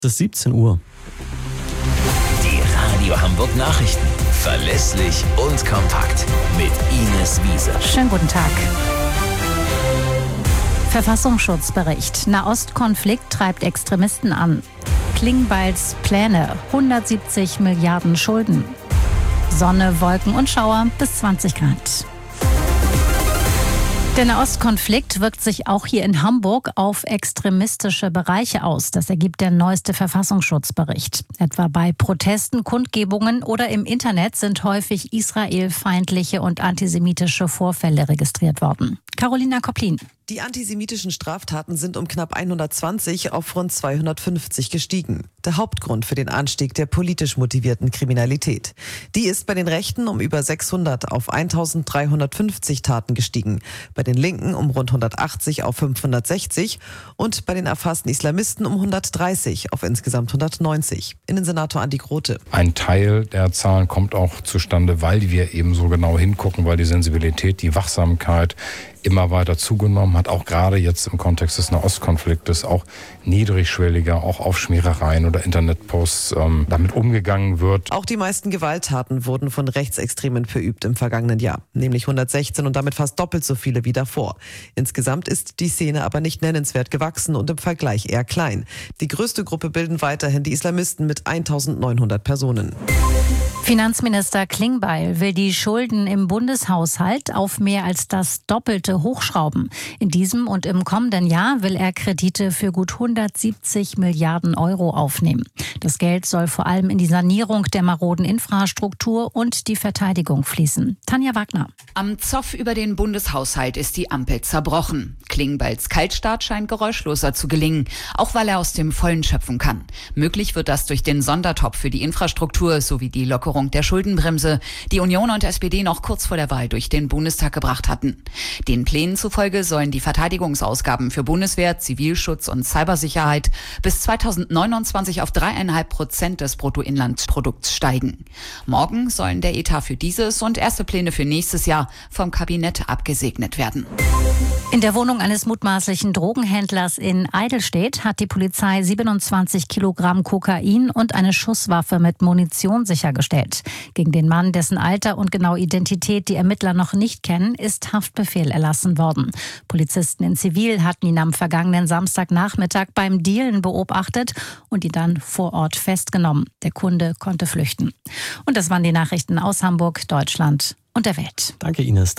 Es ist 17 Uhr. Die Radio Hamburg Nachrichten. Verlässlich und kompakt. Mit Ines Wiese. Schönen guten Tag. Verfassungsschutzbericht. Nahostkonflikt treibt Extremisten an. Klingbeils Pläne. 170 Milliarden Schulden. Sonne, Wolken und Schauer bis 20 Grad. Der Nahostkonflikt wirkt sich auch hier in Hamburg auf extremistische Bereiche aus. Das ergibt der neueste Verfassungsschutzbericht. Etwa bei Protesten, Kundgebungen oder im Internet sind häufig israelfeindliche und antisemitische Vorfälle registriert worden. Carolina Kopplin. Die antisemitischen Straftaten sind um knapp 120 auf rund 250 gestiegen. Der Hauptgrund für den Anstieg der politisch motivierten Kriminalität. Die ist bei den Rechten um über 600 auf 1350 Taten gestiegen, bei den Linken um rund 180 auf 560 und bei den erfassten Islamisten um 130 auf insgesamt 190. Innensenator Andi Grote. Ein Teil der Zahlen kommt auch zustande, weil wir eben so genau hingucken, weil die Sensibilität, die Wachsamkeit immer weiter zugenommen hat, auch gerade jetzt im Kontext des Nahostkonfliktes, auch niedrigschwelliger, auch auf Schmierereien oder Internetposts damit umgegangen wird. Auch die meisten Gewalttaten wurden von Rechtsextremen verübt im vergangenen Jahr, nämlich 116 und damit fast doppelt so viele wie davor. Insgesamt ist die Szene aber nicht nennenswert gewachsen und im Vergleich eher klein. Die größte Gruppe bilden weiterhin die Islamisten mit 1900 Personen. Finanzminister Klingbeil will die Schulden im Bundeshaushalt auf mehr als das Doppelte hochschrauben. In diesem und im kommenden Jahr will er Kredite für gut 170 Milliarden Euro aufnehmen. Das Geld soll vor allem in die Sanierung der maroden Infrastruktur und die Verteidigung fließen. Tanja Wagner. Am Zoff über den Bundeshaushalt ist die Ampel zerbrochen. Klingbeils Kaltstart scheint geräuschloser zu gelingen, auch weil er aus dem Vollen schöpfen kann. Möglich wird das durch den Sondertopf für die Infrastruktur sowie die Lockerung der Schuldenbremse, die Union und SPD noch kurz vor der Wahl durch den Bundestag gebracht hatten. Den Plänen zufolge sollen die Verteidigungsausgaben für Bundeswehr, Zivilschutz und Cybersicherheit bis 2029 auf 3,5% des Bruttoinlandsprodukts steigen. Morgen sollen der Etat für dieses und erste Pläne für nächstes Jahr vom Kabinett abgesegnet werden. In der Wohnung eines mutmaßlichen Drogenhändlers in Eidelstedt hat die Polizei 27 Kilogramm Kokain und eine Schusswaffe mit Munition sichergestellt. Gegen den Mann, dessen Alter und genaue Identität die Ermittler noch nicht kennen, ist Haftbefehl erlassen worden. Polizisten in Zivil hatten ihn am vergangenen Samstagnachmittag beim Dealen beobachtet und ihn dann vor Ort festgenommen. Der Kunde konnte flüchten. Und das waren die Nachrichten aus Hamburg, Deutschland und der Welt. Danke, Ines.